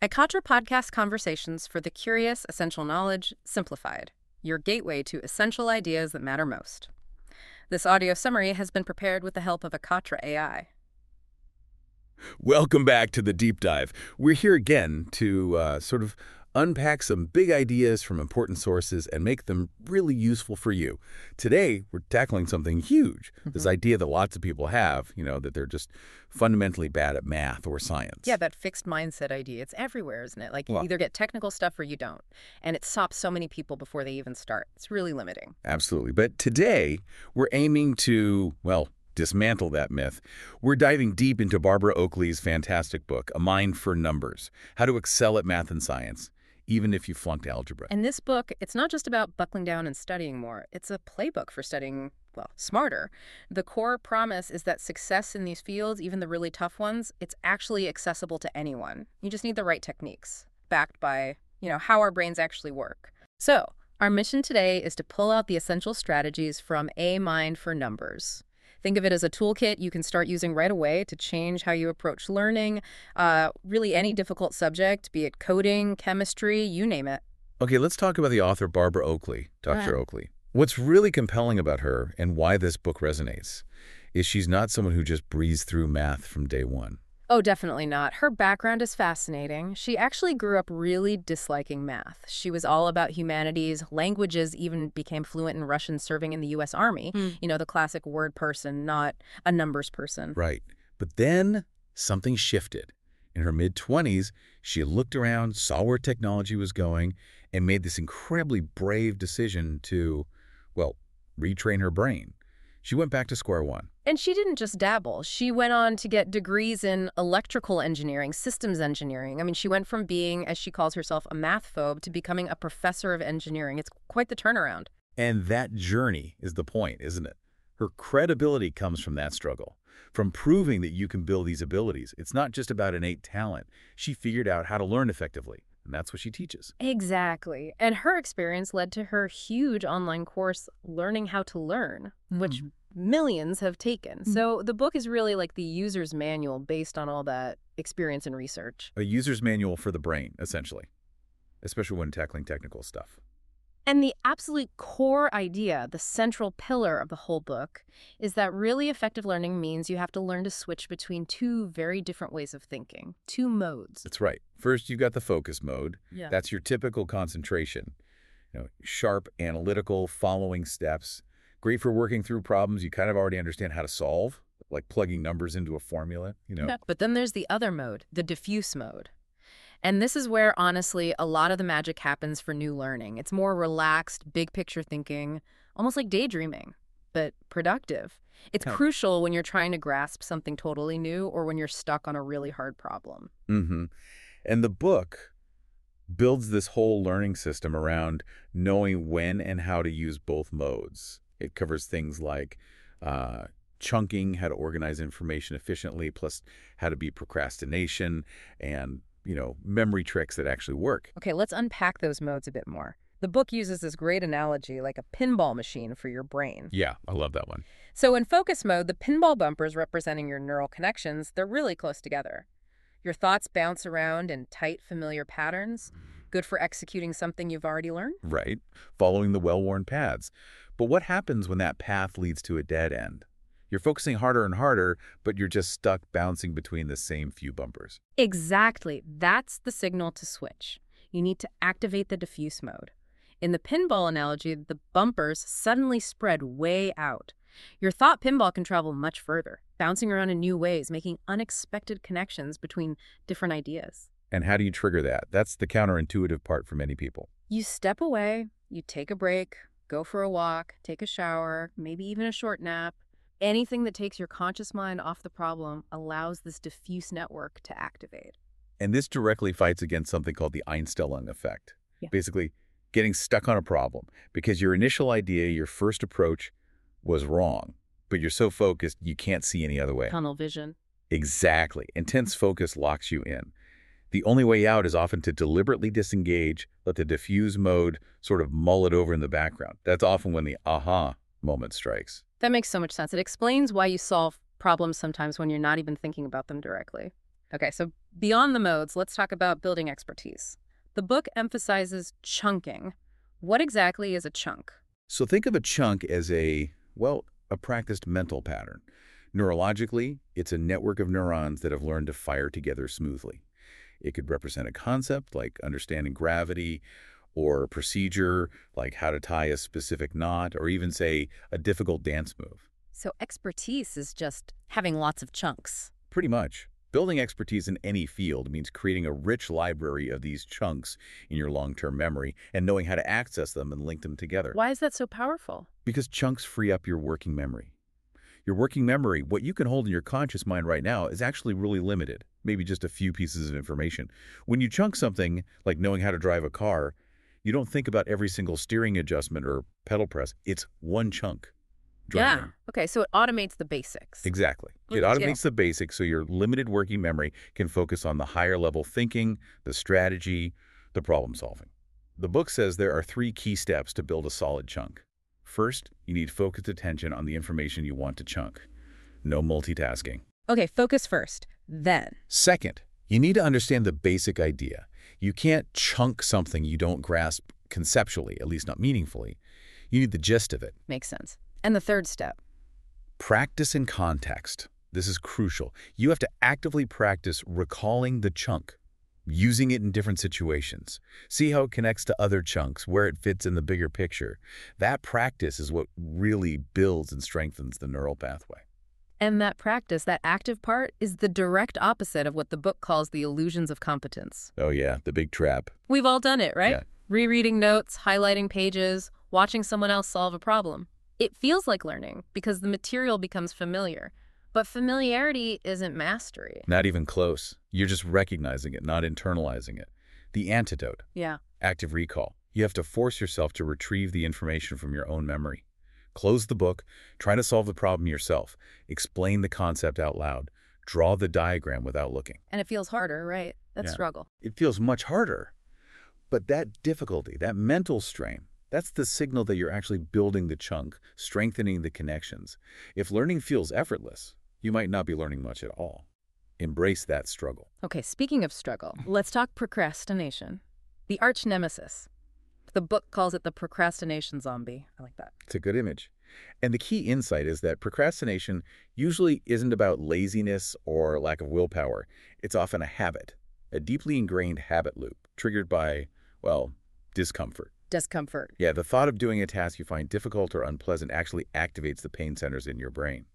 Ekatra Podcast Conversations for the Curious, Essential Knowledge, Simplified, your gateway to essential ideas that matter most. This audio summary has been prepared with the help of Ekatra AI. Welcome back to the deep dive. We're here again to sort of unpack some big ideas from important sources and make them really useful for you. Today, we're tackling something huge, this idea that lots of people have, that they're just fundamentally bad at math or science. Yeah, that fixed mindset idea. It's everywhere, isn't it? Like you Well, either get technical stuff or you don't. And it stops so many people before they even start. It's really limiting. Absolutely. But today, we're aiming to, dismantle that myth. We're diving deep into Barbara Oakley's fantastic book, A Mind for Numbers, How to Excel at Math and Science, even if you flunked algebra. And this book, it's not just about buckling down and studying more. It's a playbook for studying, smarter. The core promise is that success in these fields, even the really tough ones, it's actually accessible to anyone. You just need the right techniques, backed by, how our brains actually work. So, our mission today is to pull out the essential strategies from A Mind for Numbers. Think of it as a toolkit you can start using right away to change how you approach learning, really any difficult subject, be it coding, chemistry, you name it. Okay, let's talk about the author Barbara Oakley, Go Dr. ahead. Oakley. What's really compelling about her and why this book resonates is she's not someone who just breezed through math from day one. Oh, definitely not. Her background is fascinating. She actually grew up really disliking math. She was all about humanities, languages, even became fluent in Russian serving in the U.S. Army. The classic word person, not a numbers person. Right. But then something shifted. In her mid-20s, she looked around, saw where technology was going, and made this incredibly brave decision to, retrain her brain. She went back to square one. And she didn't just dabble. She went on to get degrees in electrical engineering, systems engineering. I mean, she went from being, as she calls herself, a math phobe to becoming a professor of engineering. It's quite the turnaround. And that journey is the point, isn't it? Her credibility comes from that struggle, from proving that you can build these abilities. It's not just about innate talent. She figured out how to learn effectively, and that's what she teaches. Exactly. And her experience led to her huge online course, Learning How to Learn, which millions have taken. So the book is really like the user's manual based on all that experience and research. A user's manual for the brain, essentially, especially when tackling technical stuff. And the absolute core idea, the central pillar of the whole book, is that really effective learning means you have to learn to switch between two very different ways of thinking, two modes. That's right. First, you've got the focus mode. Yeah. That's your typical concentration. Sharp, analytical, following steps. Great for working through problems you kind of already understand how to solve, like plugging numbers into a formula, But then there's the other mode, the diffuse mode. And this is where, honestly, a lot of the magic happens for new learning. It's more relaxed, big picture thinking, almost like daydreaming, but productive. It's Yeah. crucial when you're trying to grasp something totally new or when you're stuck on a really hard problem. And the book builds this whole learning system around knowing when and how to use both modes. It covers things like chunking, how to organize information efficiently, plus how to beat procrastination and, memory tricks that actually work. Okay, let's unpack those modes a bit more. The book uses this great analogy like a pinball machine for your brain. Yeah, I love that one. So in focus mode, the pinball bumpers representing your neural connections, they're really close together. Your thoughts bounce around in tight, familiar patterns, good for executing something you've already learned. Right, following the well-worn paths. But what happens when that path leads to a dead end? You're focusing harder and harder, but you're just stuck bouncing between the same few bumpers. Exactly. That's the signal to switch. You need to activate the diffuse mode. In the pinball analogy, the bumpers suddenly spread way out. Your thought pinball can travel much further, bouncing around in new ways, making unexpected connections between different ideas. And how do you trigger that? That's the counterintuitive part for many people. You step away, you take a break, go for a walk, take a shower, maybe even a short nap. Anything that takes your conscious mind off the problem allows this diffuse network to activate. And this directly fights against something called the Einstellung effect. Yeah. Basically, getting stuck on a problem because your initial idea, your first approach was wrong, but you're so focused you can't see any other way. Tunnel vision. Exactly. Intense focus locks you in. The only way out is often to deliberately disengage, let the diffuse mode sort of mull it over in the background. That's often when the aha moment strikes. That makes so much sense. It explains why you solve problems sometimes when you're not even thinking about them directly. Okay, so beyond the modes, let's talk about building expertise. The book emphasizes chunking. What exactly is a chunk? So think of a chunk as a practiced mental pattern. Neurologically, it's a network of neurons that have learned to fire together smoothly. It could represent a concept like understanding gravity, or a procedure like how to tie a specific knot, or even, say, a difficult dance move. So expertise is just having lots of chunks. Pretty much. Building expertise in any field means creating a rich library of these chunks in your long-term memory and knowing how to access them and link them together. Why is that so powerful? Because chunks free up your working memory. Your working memory, what you can hold in your conscious mind right now, is actually really limited, maybe just a few pieces of information. When you chunk something, like knowing how to drive a car, you don't think about every single steering adjustment or pedal press. It's one chunk. Yeah. Okay, so it automates the basics. Exactly. It Look at you. automates the basics so your limited working memory can focus on the higher level thinking, the strategy, the problem solving. The book says there are 3 key steps to build a solid chunk. First, you need focused attention on the information you want to chunk. No multitasking. Okay, focus first. Then. Second, you need to understand the basic idea. You can't chunk something you don't grasp conceptually, at least not meaningfully. You need the gist of it. Makes sense. And the third step. Practice in context. This is crucial. You have to actively practice recalling the chunk, using it in different situations. See how it connects to other chunks, where it fits in the bigger picture. That practice is what really builds and strengthens the neural pathway. And that practice, that active part, is the direct opposite of what the book calls the illusions of competence. Oh yeah, the big trap. We've all done it, right? Yeah. Rereading notes, highlighting pages, watching someone else solve a problem. It feels like learning because the material becomes familiar. But familiarity isn't mastery. Not even close. You're just recognizing it, not internalizing it. The antidote, Yeah. active recall. You have to force yourself to retrieve the information from your own memory. Close the book, try to solve the problem yourself, explain the concept out loud, draw the diagram without looking. And it feels harder, right? That Yeah. struggle. It feels much harder. But that difficulty, that mental strain, that's the signal that you're actually building the chunk, strengthening the connections. If learning feels effortless, you might not be learning much at all. Embrace that struggle. Okay, speaking of struggle, let's talk procrastination. The arch nemesis. The book calls it the procrastination zombie. I like that. It's a good image. And the key insight is that procrastination usually isn't about laziness or lack of willpower. It's often a habit, a deeply ingrained habit loop triggered by, discomfort. Discomfort. Yeah, the thought of doing a task you find difficult or unpleasant actually activates the pain centers in your brain.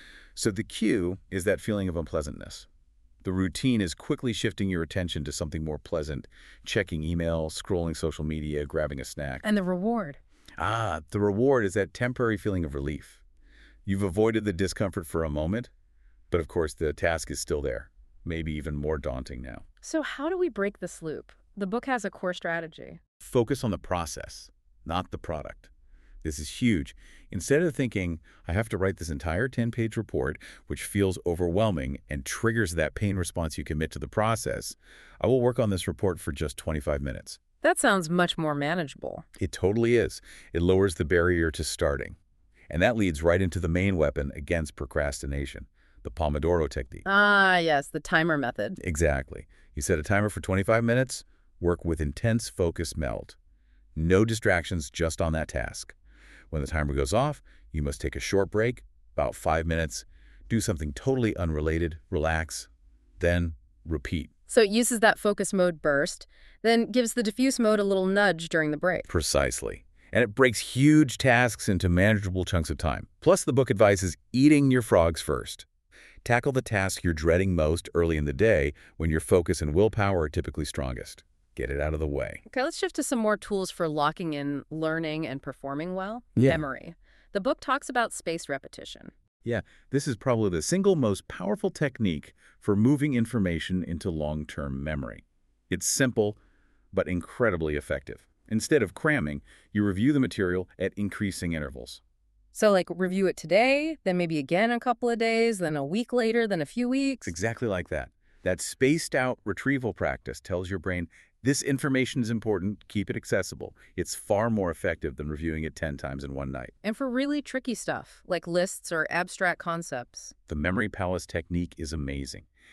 So the cue is that feeling of unpleasantness. The routine is quickly shifting your attention to something more pleasant, checking email, scrolling social media, grabbing a snack. And the reward. The reward is that temporary feeling of relief. You've avoided the discomfort for a moment, but of course the task is still there, maybe even more daunting now. So how do we break this loop? The book has a core strategy. Focus on the process, not the product. This is huge. Instead of thinking, I have to write this entire 10-page report, which feels overwhelming and triggers that pain response you commit to the process, I will work on this report for just 25 minutes. That sounds much more manageable. It totally is. It lowers the barrier to starting. And that leads right into the main weapon against procrastination, the Pomodoro technique. Ah, yes, the timer method. Exactly. You set a timer for 25 minutes, work with intense focus meld. No distractions, just on that task. When the timer goes off, you must take a short break, about 5 minutes, do something totally unrelated, relax, then repeat. So it uses that focus mode burst, then gives the diffuse mode a little nudge during the break. Precisely. And it breaks huge tasks into manageable chunks of time. Plus, the book advises eating your frogs first. Tackle the task you're dreading most early in the day when your focus and willpower are typically strongest. Get it out of the way. Okay, let's shift to some more tools for locking in learning and performing well. Yeah. Memory. The book talks about spaced repetition. Yeah, this is probably the single most powerful technique for moving information into long-term memory. It's simple, but incredibly effective. Instead of cramming, you review the material at increasing intervals. So like review it today, then maybe again a couple of days, then a week later, then a few weeks. It's exactly like that. That spaced-out retrieval practice tells your brain, this information is important, keep it accessible. It's far more effective than reviewing it 10 times in one night. And for really tricky stuff, like lists or abstract concepts. The memory palace technique is amazing.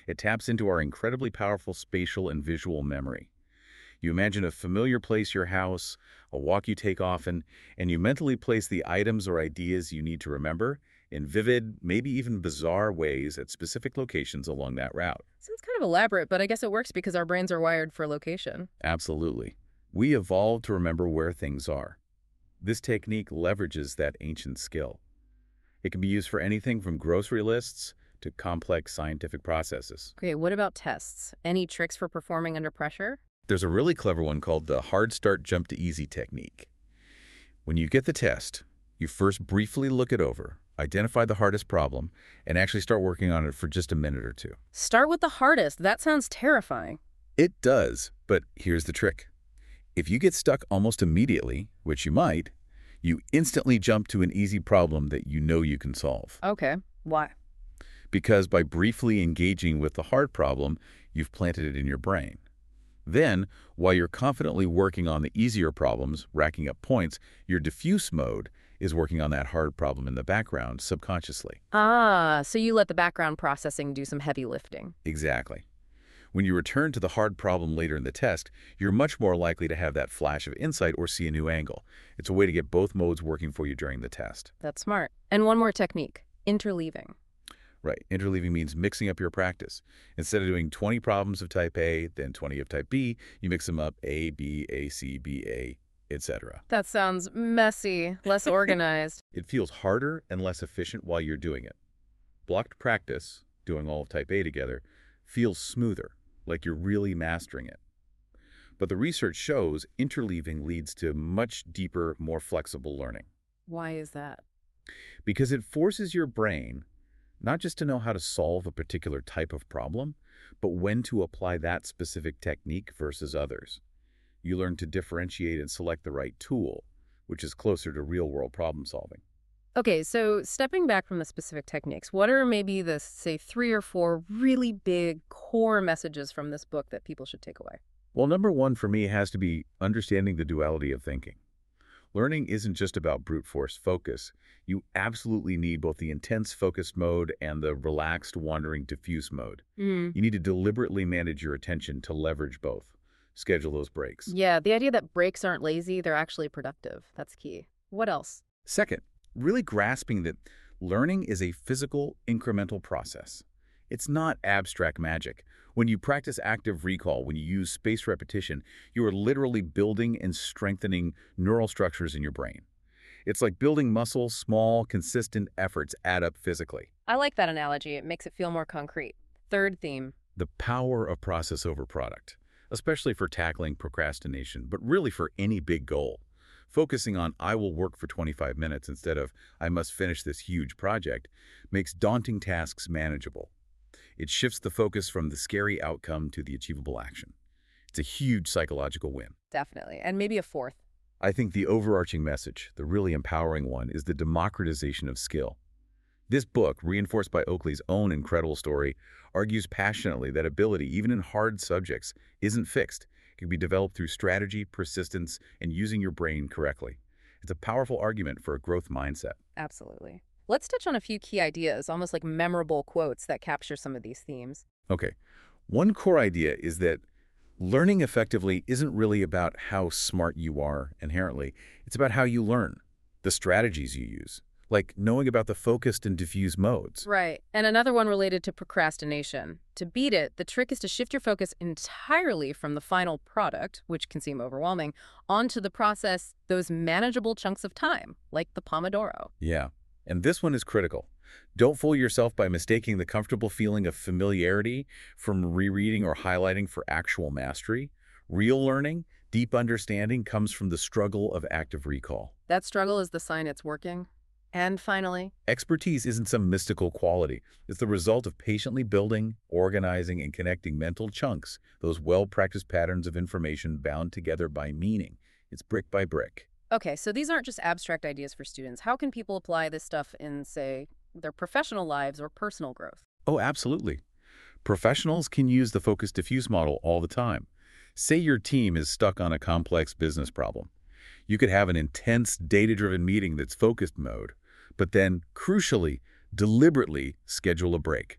It taps into our incredibly powerful spatial and visual memory. You imagine a familiar place, your house, a walk you take often, and you mentally place the items or ideas you need to remember in vivid, maybe even bizarre ways at specific locations along that route. Sounds kind of elaborate, but I guess it works because our brains are wired for location. Absolutely. We evolved to remember where things are. This technique leverages that ancient skill. It can be used for anything from grocery lists to complex scientific processes. Okay, what about tests? Any tricks for performing under pressure? There's a really clever one called the hard start jump to easy technique. When you get the test, you first briefly look it over, identify the hardest problem, and actually start working on it for just a minute or two. Start with the hardest. That sounds terrifying. It does, but here's the trick. If you get stuck almost immediately, which you might, you instantly jump to an easy problem that you know you can solve. Okay, why? Because by briefly engaging with the hard problem, you've planted it in your brain. Then, while you're confidently working on the easier problems, racking up points, your diffuse mode is working on that hard problem in the background subconsciously. Ah, so you let the background processing do some heavy lifting. Exactly. When you return to the hard problem later in the test, you're much more likely to have that flash of insight or see a new angle. It's a way to get both modes working for you during the test. That's smart. And one more technique, interleaving. Right. Interleaving means mixing up your practice. Instead of doing 20 problems of type A, then 20 of type B, you mix them up A, B, A, C, B, A, etc. That sounds messy, less organized. It feels harder and less efficient while you're doing it. Blocked practice, doing all of type A together, feels smoother, like you're really mastering it. But the research shows interleaving leads to much deeper, more flexible learning. Why is that? Because it forces your brain not just to know how to solve a particular type of problem, but when to apply that specific technique versus others. You learn to differentiate and select the right tool, which is closer to real-world problem solving. Okay, so stepping back from the specific techniques, what are maybe the, say, 3 or 4 really big core messages from this book that people should take away? Well, number one for me has to be understanding the duality of thinking. Learning isn't just about brute force focus. You absolutely need both the intense focused mode and the relaxed, wandering, diffuse mode. You need to deliberately manage your attention to leverage both. Schedule those breaks. Yeah, the idea that breaks aren't lazy, they're actually productive. That's key. What else? Second, really grasping that learning is a physical, incremental process. It's not abstract magic. When you practice active recall, when you use spaced repetition, you are literally building and strengthening neural structures in your brain. It's like building muscle. Small, consistent efforts add up physically. I like that analogy. It makes it feel more concrete. Third theme. The power of process over product, especially for tackling procrastination, but really for any big goal. Focusing on I will work for 25 minutes instead of I must finish this huge project makes daunting tasks manageable. It shifts the focus from the scary outcome to the achievable action. It's a huge psychological win. Definitely. And maybe a fourth. I think the overarching message, the really empowering one, is the democratization of skill. This book, reinforced by Oakley's own incredible story, argues passionately that ability, even in hard subjects, isn't fixed. It can be developed through strategy, persistence, and using your brain correctly. It's a powerful argument for a growth mindset. Absolutely. Let's touch on a few key ideas, almost like memorable quotes that capture some of these themes. Okay. One core idea is that learning effectively isn't really about how smart you are inherently. It's about how you learn, the strategies you use, like knowing about the focused and diffuse modes. Right. And another one related to procrastination. To beat it, the trick is to shift your focus entirely from the final product, which can seem overwhelming, onto the process, those manageable chunks of time, like the Pomodoro. Yeah. And this one is critical. Don't fool yourself by mistaking the comfortable feeling of familiarity from rereading or highlighting for actual mastery. Real learning, deep understanding comes from the struggle of active recall. That struggle is the sign it's working. And finally, expertise isn't some mystical quality. It's the result of patiently building, organizing, and connecting mental chunks, those well-practiced patterns of information bound together by meaning. It's brick by brick. okay, so these aren't just abstract ideas for students. How can people apply this stuff in, say, their professional lives or personal growth? Oh, absolutely. Professionals can use the focused diffuse model all the time. Say your team is stuck on a complex business problem. You could have an intense, data-driven meeting that's focused mode, but then, crucially, deliberately schedule a break.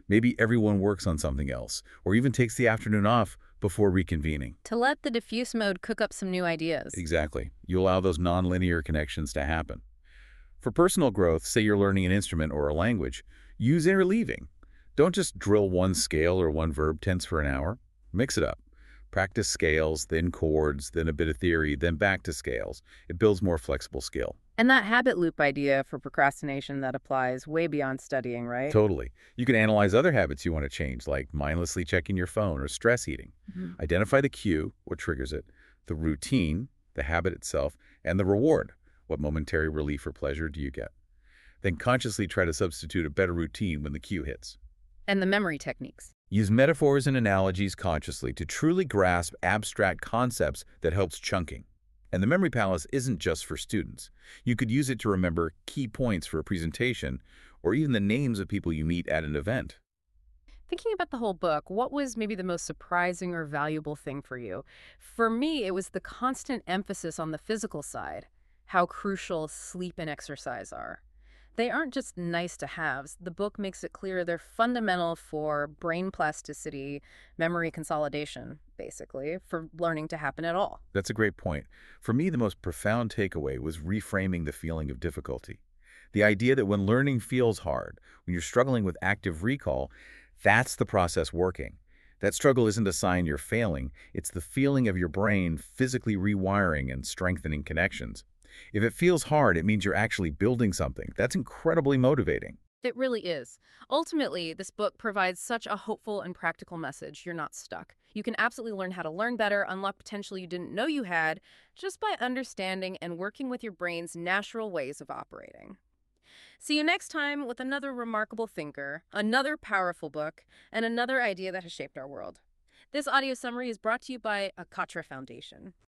Maybe everyone works on something else, or even takes the afternoon off before reconvening. To let the diffuse mode cook up some new ideas. Exactly. You allow those nonlinear connections to happen. For personal growth, say you're learning an instrument or a language, use interleaving. Don't just drill one scale or one verb tense for an hour. Mix it up. Practice scales, then chords, then a bit of theory, then back to scales. It builds more flexible skill. And that habit loop idea for procrastination that applies way beyond studying, right? Totally. You can analyze other habits you want to change, like mindlessly checking your phone or stress eating. Mhm. Identify the cue, what triggers it, the routine, the habit itself, and the reward. What momentary relief or pleasure do you get? Then consciously try to substitute a better routine when the cue hits. And the memory techniques. Use metaphors and analogies consciously to truly grasp abstract concepts that helps chunking. And the Memory Palace isn't just for students. You could use it to remember key points for a presentation or even the names of people you meet at an event. Thinking about the whole book, what was maybe the most surprising or valuable thing for you? For me, it was the constant emphasis on the physical side, how crucial sleep and exercise are. They aren't just nice to haves. The book makes it clear they're fundamental for brain plasticity, memory consolidation, basically, for learning to happen at all. That's a great point. For me, the most profound takeaway was reframing the feeling of difficulty. The idea that when learning feels hard, when you're struggling with active recall, that's the process working. That struggle isn't a sign you're failing, it's the feeling of your brain physically rewiring and strengthening connections. If it feels hard, it means you're actually building something. That's incredibly motivating. It really is. Ultimately, this book provides such a hopeful and practical message. You're not stuck. You can absolutely learn how to learn better, unlock potential you didn't know you had, just by understanding and working with your brain's natural ways of operating. See you next time with another remarkable thinker, another powerful book, and another idea that has shaped our world. This audio summary is brought to you by Akatra Foundation.